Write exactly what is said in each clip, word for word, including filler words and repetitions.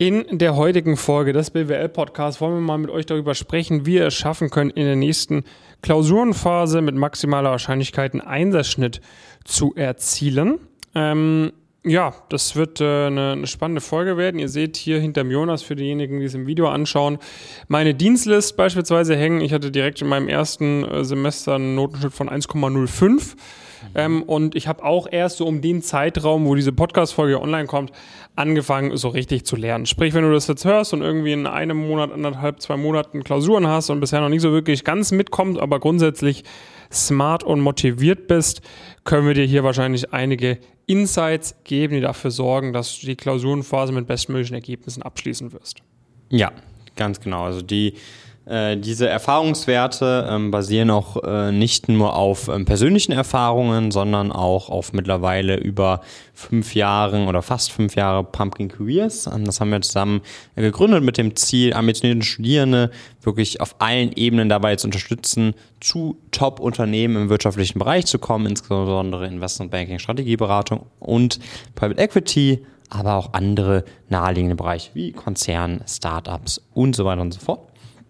In der heutigen Folge des B W L-Podcasts wollen wir mal mit euch darüber sprechen, wie ihr es schaffen könnt, in der nächsten Klausurenphase mit maximaler Wahrscheinlichkeit einen Einserschnitt zu erzielen. Ähm, ja, das wird äh, eine, eine spannende Folge werden. Ihr seht hier hinterm Jonas, für diejenigen, die es im Video anschauen, meine Dienstlist beispielsweise hängen. Ich hatte direkt in meinem ersten äh, Semester einen Notenschnitt von eins Komma null fünf. Ähm, und ich habe auch erst so um den Zeitraum, wo diese Podcast-Folge online kommt, angefangen, so richtig zu lernen. Sprich, wenn du das jetzt hörst und irgendwie in einem Monat, anderthalb, zwei Monaten Klausuren hast und bisher noch nicht so wirklich ganz mitkommst, aber grundsätzlich smart und motiviert bist, können wir dir hier wahrscheinlich einige Insights geben, die dafür sorgen, dass du die Klausurenphase mit bestmöglichen Ergebnissen abschließen wirst. Ja, ganz genau. Also die Äh, diese Erfahrungswerte ähm, basieren auch äh, nicht nur auf ähm, persönlichen Erfahrungen, sondern auch auf mittlerweile über fünf Jahren oder fast fünf Jahre Pumpkin Careers. Ähm, das haben wir zusammen äh, gegründet mit dem Ziel, ambitionierte Studierende wirklich auf allen Ebenen dabei zu unterstützen, zu Top-Unternehmen im wirtschaftlichen Bereich zu kommen, insbesondere Investment Banking, Strategieberatung und Private Equity, aber auch andere naheliegende Bereiche wie Konzern, Startups und so weiter und so fort.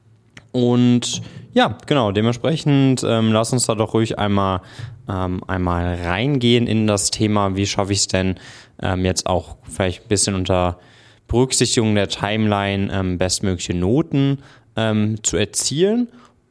Und ja, genau, dementsprechend ähm, lass uns da doch ruhig einmal, ähm, einmal reingehen in das Thema, wie schaffe ich es denn ähm, jetzt auch vielleicht ein bisschen unter Berücksichtigung der Timeline ähm, bestmögliche Noten ähm, zu erzielen.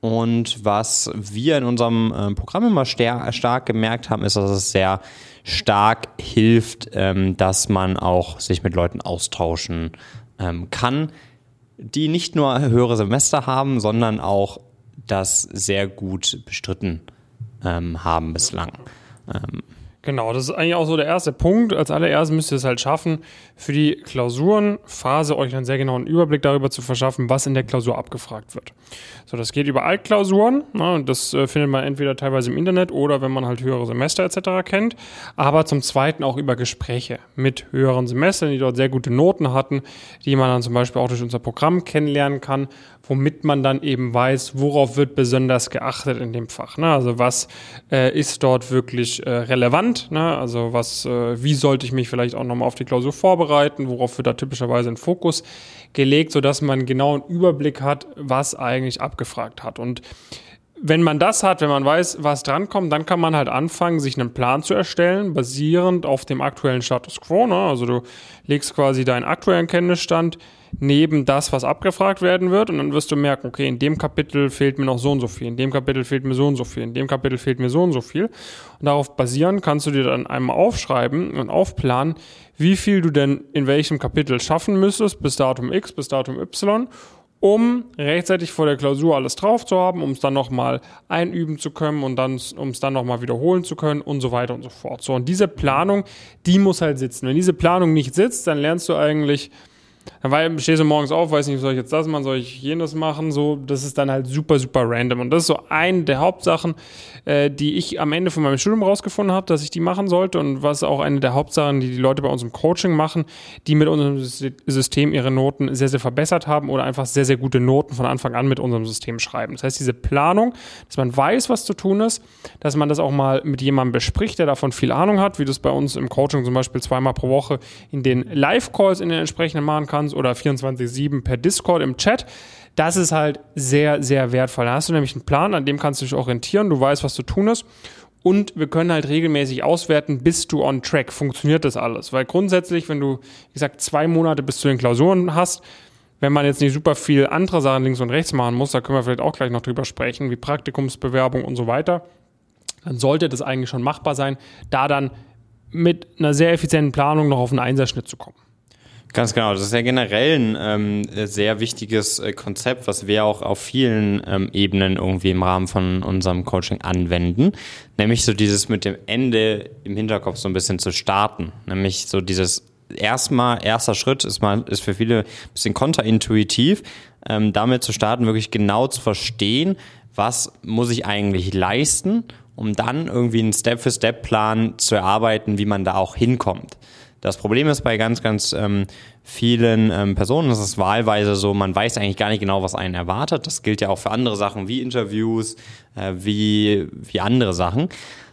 Und was wir in unserem ähm, Programm immer star- stark gemerkt haben, ist, dass es sehr stark hilft, ähm, dass man auch sich mit Leuten austauschen ähm, kann, die nicht nur höhere Semester haben, sondern auch das sehr gut bestritten ähm, haben bislang. Ähm, Genau, das ist eigentlich auch so der erste Punkt. Als allererstes müsst ihr es halt schaffen, für die Klausurenphase euch einen sehr genauen Überblick darüber zu verschaffen, was in der Klausur abgefragt wird. So, das geht über Altklausuren, ne, und das äh, findet man entweder teilweise im Internet oder wenn man halt höhere Semester et cetera kennt, aber zum Zweiten auch über Gespräche mit höheren Semestern, die dort sehr gute Noten hatten, die man dann zum Beispiel auch durch unser Programm kennenlernen kann, womit man dann eben weiß, worauf wird besonders geachtet in dem Fach. Ne? Also was äh, ist dort wirklich äh, relevant, ne? Also was, äh, wie sollte ich mich vielleicht auch nochmal auf die Klausur vorbereiten, worauf wird da typischerweise ein Fokus gelegt, sodass man genau einen Überblick hat, was eigentlich abgefragt hat. Und wenn man das hat, wenn man weiß, was drankommt, dann kann man halt anfangen, sich einen Plan zu erstellen, basierend auf dem aktuellen Status Quo. Ne? Also du legst quasi deinen aktuellen Kenntnisstand neben das, was abgefragt werden wird, und dann wirst du merken, okay, in dem Kapitel fehlt mir noch so und so viel, in dem Kapitel fehlt mir so und so viel, in dem Kapitel fehlt mir so und so viel. Und darauf basierend kannst du dir dann einmal aufschreiben und aufplanen, wie viel du denn in welchem Kapitel schaffen müsstest, bis Datum X, bis Datum Y, um rechtzeitig vor der Klausur alles drauf zu haben, um es dann nochmal einüben zu können und dann, um es dann nochmal wiederholen zu können und so weiter und so fort. So, und diese Planung, die muss halt sitzen. Wenn diese Planung nicht sitzt, dann lernst du eigentlich, dann stehst du morgens auf, weiß nicht, soll ich jetzt das machen, soll ich jenes machen, so, das ist dann halt super, super random. Und das ist so eine der Hauptsachen, äh, die ich am Ende von meinem Studium rausgefunden habe, dass ich die machen sollte, und was auch eine der Hauptsachen, die die Leute bei uns im Coaching machen, die mit unserem System ihre Noten sehr, sehr verbessert haben oder einfach sehr, sehr gute Noten von Anfang an mit unserem System schreiben. Das heißt, diese Planung, dass man weiß, was zu tun ist, dass man das auch mal mit jemandem bespricht, der davon viel Ahnung hat, wie du es bei uns im Coaching zum Beispiel zweimal pro Woche in den Live-Calls in den entsprechenden machen kannst oder vierundzwanzig sieben per Discord im Chat. Das ist halt sehr, sehr wertvoll. Da hast du nämlich einen Plan, an dem kannst du dich orientieren, du weißt, was zu tun ist, und wir können halt regelmäßig auswerten, bist du on track, funktioniert das alles? Weil grundsätzlich, wenn du, wie gesagt, zwei Monate bis zu den Klausuren hast, wenn man jetzt nicht super viel andere Sachen links und rechts machen muss, da können wir vielleicht auch gleich noch drüber sprechen, wie Praktikumsbewerbung und so weiter, dann sollte das eigentlich schon machbar sein, da dann mit einer sehr effizienten Planung noch auf einen Einserschnitt zu kommen. Ganz genau, das ist ja generell ein ähm, sehr wichtiges äh, Konzept, was wir auch auf vielen ähm, Ebenen irgendwie im Rahmen von unserem Coaching anwenden, nämlich so dieses mit dem Ende im Hinterkopf so ein bisschen zu starten, nämlich so dieses erstmal, erster Schritt ist mal, ist für viele ein bisschen kontraintuitiv, ähm, damit zu starten, wirklich genau zu verstehen, was muss ich eigentlich leisten, um dann irgendwie einen Step-für-Step-Plan zu erarbeiten, wie man da auch hinkommt. Das Problem ist bei ganz, ganz ähm, vielen ähm, Personen, das ist wahlweise so, man weiß eigentlich gar nicht genau, was einen erwartet. Das gilt ja auch für andere Sachen wie Interviews, äh, wie, wie andere Sachen.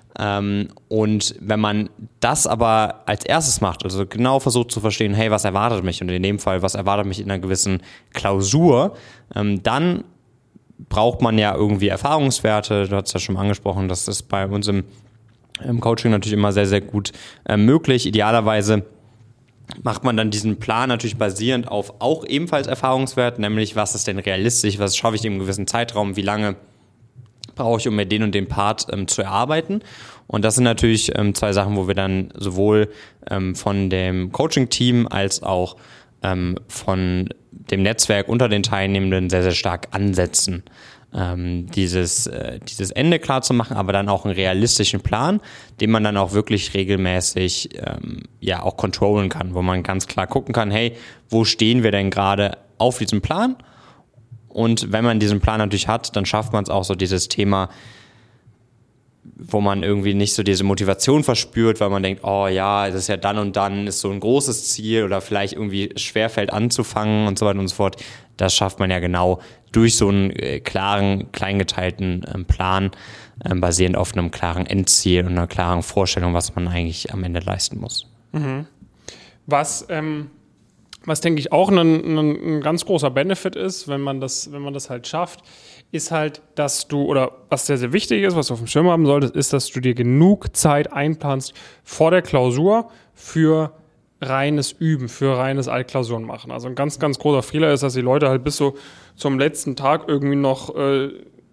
Ähm, und wenn man das aber als erstes macht, also genau versucht zu verstehen, hey, was erwartet mich? Und in dem Fall, was erwartet mich in einer gewissen Klausur? Ähm, dann braucht man ja irgendwie Erfahrungswerte. Du hast ja schon mal angesprochen, das ist bei uns im, im Coaching natürlich immer sehr, sehr gut äh, möglich. Idealerweise macht man dann diesen Plan natürlich basierend auf auch ebenfalls Erfahrungswerten, nämlich was ist denn realistisch, was schaffe ich in einem gewissen Zeitraum, wie lange brauche ich, um mir den und den Part ähm, zu erarbeiten. Und das sind natürlich ähm, zwei Sachen, wo wir dann sowohl ähm, von dem Coaching-Team als auch ähm, von dem Netzwerk unter den Teilnehmenden sehr, sehr stark ansetzen, ähm, dieses, äh, dieses Ende klar zu machen, aber dann auch einen realistischen Plan, den man dann auch wirklich regelmäßig ähm, ja auch controllen kann, wo man ganz klar gucken kann, hey, wo stehen wir denn gerade auf diesem Plan? Und wenn man diesen Plan natürlich hat, dann schafft man es auch so dieses Thema, wo man irgendwie nicht so diese Motivation verspürt, weil man denkt, oh ja, das ist ja dann und dann, ist so ein großes Ziel oder vielleicht irgendwie schwerfällt anzufangen und so weiter und so fort. Das schafft man ja genau durch so einen äh, klaren, kleingeteilten äh, Plan, äh, basierend auf einem klaren Endziel und einer klaren Vorstellung, was man eigentlich am Ende leisten muss. Mhm. Was, ähm, was denke ich auch ein, ein, ein ganz großer Benefit ist, wenn man das, wenn man das halt schafft, ist halt, dass du, oder was sehr, sehr wichtig ist, was du auf dem Schirm haben solltest, ist, dass du dir genug Zeit einplanst vor der Klausur für reines Üben, für reines Altklausuren machen. Also ein ganz, ganz großer Fehler ist, dass die Leute halt bis so zum letzten Tag irgendwie noch äh,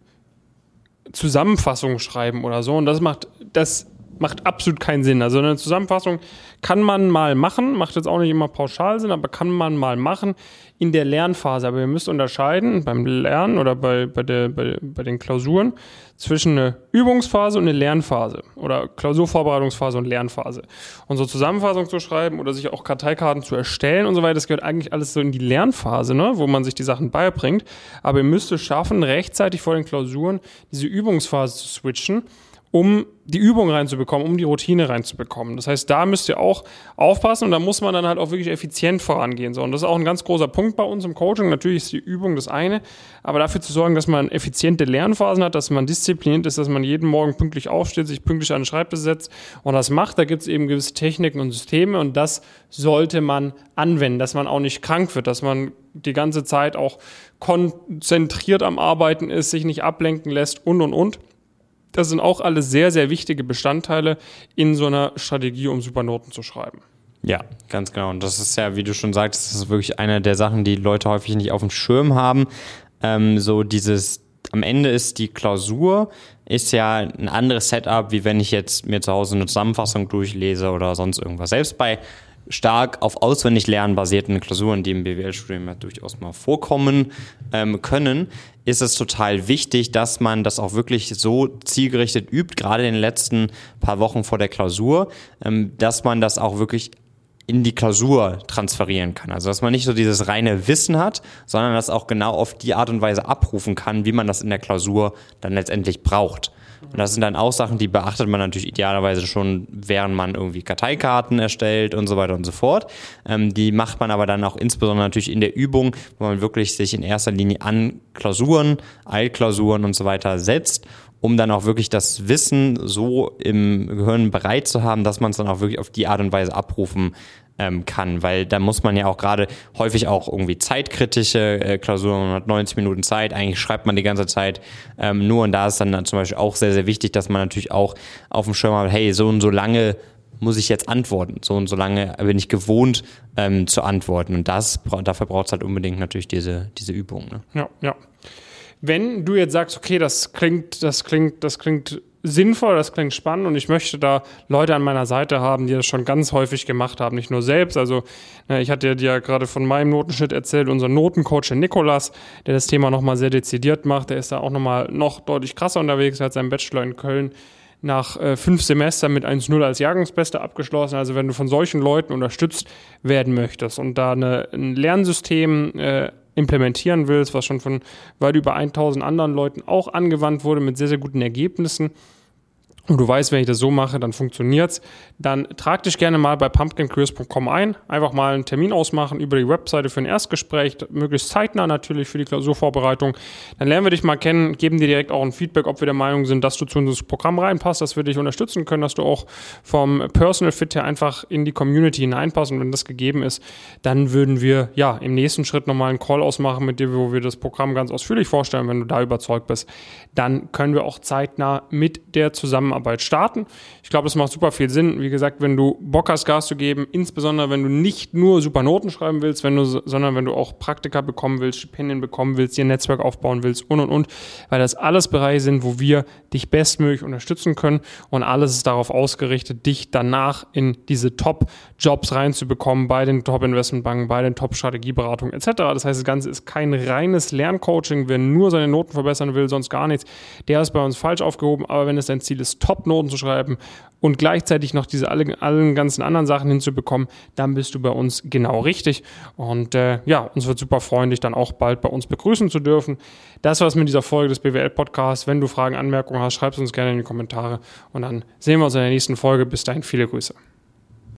Zusammenfassungen schreiben oder so. Und das macht, das macht absolut keinen Sinn. Also eine Zusammenfassung kann man mal machen, macht jetzt auch nicht immer pauschal Sinn, aber kann man mal machen in der Lernphase. Aber ihr müsst unterscheiden beim Lernen oder bei, bei, der, bei, bei den Klausuren zwischen einer Übungsphase und einer Lernphase oder Klausurvorbereitungsphase und Lernphase. Und so Zusammenfassung zu schreiben oder sich auch Karteikarten zu erstellen und so weiter, das gehört eigentlich alles so in die Lernphase, ne, wo man sich die Sachen beibringt. Aber ihr müsst es schaffen, rechtzeitig vor den Klausuren diese Übungsphase zu switchen, um die Übung reinzubekommen, um die Routine reinzubekommen. Das heißt, da müsst ihr auch aufpassen und da muss man dann halt auch wirklich effizient vorangehen. So, und das ist auch ein ganz großer Punkt bei uns im Coaching. Natürlich ist die Übung das eine, aber dafür zu sorgen, dass man effiziente Lernphasen hat, dass man diszipliniert ist, dass man jeden Morgen pünktlich aufsteht, sich pünktlich an den Schreibtisch setzt und das macht. Da gibt es eben gewisse Techniken und Systeme und das sollte man anwenden, dass man auch nicht krank wird, dass man die ganze Zeit auch konzentriert am Arbeiten ist, sich nicht ablenken lässt und, und, und. Das sind auch alle sehr, sehr wichtige Bestandteile in so einer Strategie, um super Noten zu schreiben. Ja, ganz genau. Und das ist ja, wie du schon sagst, das ist wirklich eine der Sachen, die Leute häufig nicht auf dem Schirm haben. Ähm, so dieses, am Ende ist die Klausur, ist ja ein anderes Setup, wie wenn ich jetzt mir zu Hause eine Zusammenfassung durchlese oder sonst irgendwas. Selbst bei stark auf auswendig lernen basierten Klausuren, die im B W L-Studium ja durchaus mal vorkommen ähm, können, ist es total wichtig, dass man das auch wirklich so zielgerichtet übt, gerade in den letzten paar Wochen vor der Klausur, ähm, dass man das auch wirklich in die Klausur transferieren kann. Also dass man nicht so dieses reine Wissen hat, sondern das auch genau auf die Art und Weise abrufen kann, wie man das in der Klausur dann letztendlich braucht. Und das sind dann auch Sachen, die beachtet man natürlich idealerweise schon, während man irgendwie Karteikarten erstellt und so weiter und so fort. Ähm, die macht man aber dann auch insbesondere natürlich in der Übung, wo man wirklich sich in erster Linie an Klausuren, Altklausuren und so weiter setzt, um dann auch wirklich das Wissen so im Gehirn bereit zu haben, dass man es dann auch wirklich auf die Art und Weise abrufen ähm, kann, weil da muss man ja auch gerade häufig auch irgendwie zeitkritische äh, Klausuren, man hat neunzig Minuten Zeit, eigentlich schreibt man die ganze Zeit ähm, nur und da ist dann, dann zum Beispiel auch sehr, sehr wichtig, dass man natürlich auch auf dem Schirm hat, hey, so und so lange muss ich jetzt antworten, so und so lange bin ich gewohnt ähm, zu antworten und das dafür braucht es halt unbedingt natürlich diese, diese Übung. Ne? Ja, ja. Wenn du jetzt sagst, okay, das klingt, das klingt, das klingt sinnvoll, das klingt spannend und ich möchte da Leute an meiner Seite haben, die das schon ganz häufig gemacht haben, nicht nur selbst. Also ich hatte dir ja gerade von meinem Notenschnitt erzählt, unser Notencoach, der Nikolas, der das Thema nochmal sehr dezidiert macht, der ist da auch nochmal noch deutlich krasser unterwegs, er hat seinen Bachelor in Köln nach äh, fünf Semestern mit eins Komma null als Jahrgangsbester abgeschlossen. Also wenn du von solchen Leuten unterstützt werden möchtest und da eine, ein Lernsystem äh, implementieren willst, was schon von weit über tausend anderen Leuten auch angewandt wurde mit sehr, sehr guten Ergebnissen und du weißt, wenn ich das so mache, dann funktioniert's, dann trag dich gerne mal bei pumpkin careers punkt com ein, einfach mal einen Termin ausmachen über die Webseite für ein Erstgespräch, möglichst zeitnah natürlich für die Klausurvorbereitung. Dann lernen wir dich mal kennen, geben dir direkt auch ein Feedback, ob wir der Meinung sind, dass du zu unserem Programm reinpasst, dass wir dich unterstützen können, dass du auch vom Personal Fit her einfach in die Community hineinpasst, und wenn das gegeben ist, dann würden wir ja im nächsten Schritt nochmal einen Call ausmachen mit dir, wo wir das Programm ganz ausführlich vorstellen. Wenn du da überzeugt bist, dann können wir auch zeitnah mit der Zusammenarbeit starten. Ich glaube, das macht super viel Sinn. Wie gesagt, wenn du Bock hast, Gas zu geben, insbesondere wenn du nicht nur super Noten schreiben willst, wenn du, sondern wenn du auch Praktika bekommen willst, Stipendien bekommen willst, dir ein Netzwerk aufbauen willst und und und, weil das alles Bereiche sind, wo wir dich bestmöglich unterstützen können, und alles ist darauf ausgerichtet, dich danach in diese Top-Jobs reinzubekommen, bei den Top-Investmentbanken, bei den Top-Strategieberatungen et cetera. Das heißt, das Ganze ist kein reines Lerncoaching. Wer nur seine Noten verbessern will, sonst gar nichts, der ist bei uns falsch aufgehoben. Aber wenn es dein Ziel ist, Top-Noten zu schreiben und gleichzeitig noch diese alle, allen ganzen anderen Sachen hinzubekommen, dann bist du bei uns genau richtig. Und äh, ja, uns wird super freuen, dich dann auch bald bei uns begrüßen zu dürfen. Das war's mit dieser Folge des B W L-Podcasts. Wenn du Fragen, Anmerkungen hast, schreib es uns gerne in die Kommentare, und dann sehen wir uns in der nächsten Folge. Bis dahin, viele Grüße.